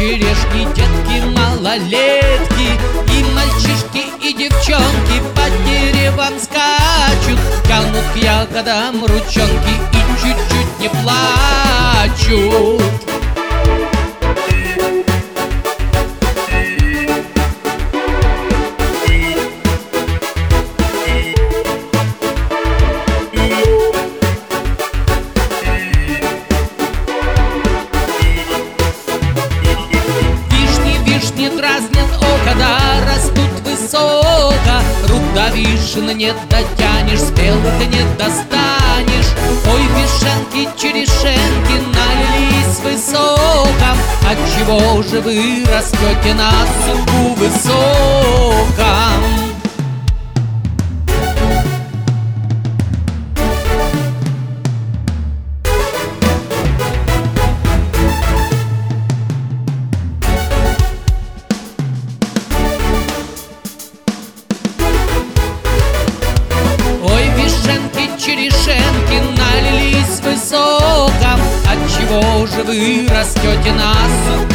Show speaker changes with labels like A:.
A: черешни, детки, малолетки, и мальчишки, и девчонки по деревам скачут, тянут к ягодам ручонки и чуть-чуть не плачут. Вишни дразнят око, да растут высоко. Рук до вишен не дотянешь, спелых не достанешь. Ой, вишенки, черешенки налились в соком. Отчего же вы растете на суку высоком? Черешенки налились в соком. Отчего же вы растете на суку